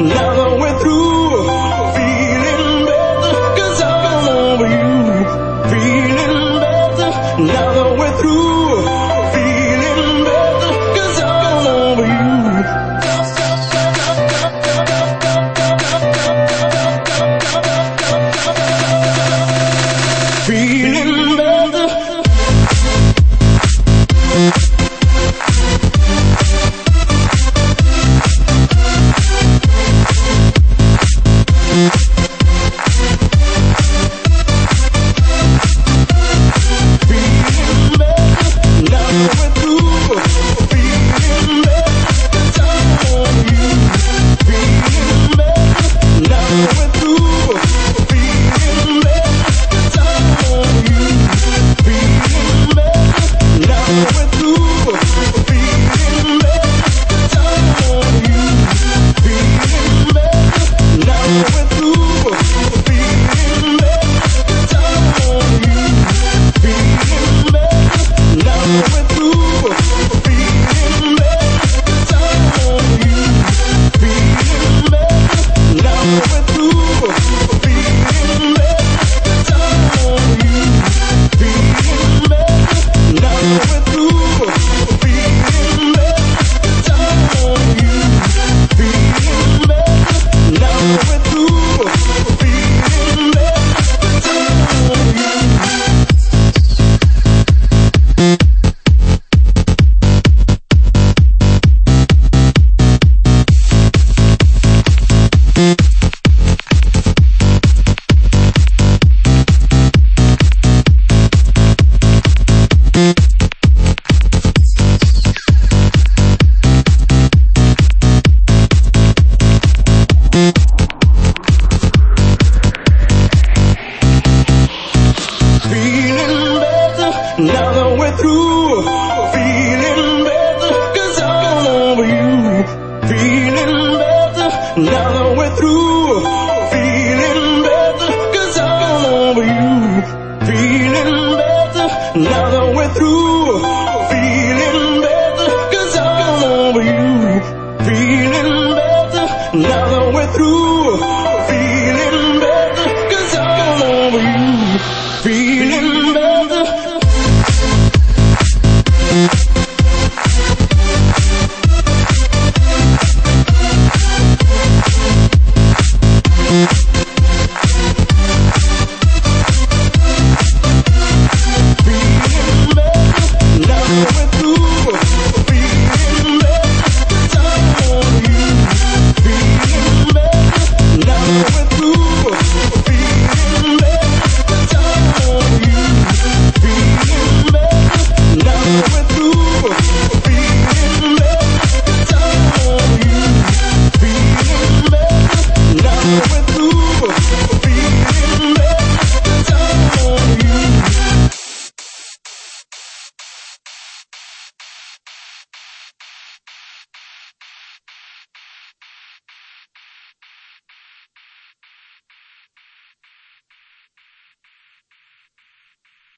now that we're through, feeling better, 'cause I'm over you. Feeling better, now that we're through, feeling better, 'cause I'm over you. Feeling better. Now that we're through, feeling better, 'cause I'm over you. Feeling better, now that we're through, feeling better, 'cause I'm over you. Feeling better, now that we're through, feeling better, 'cause I'm over you. Feeling better, now that we're through.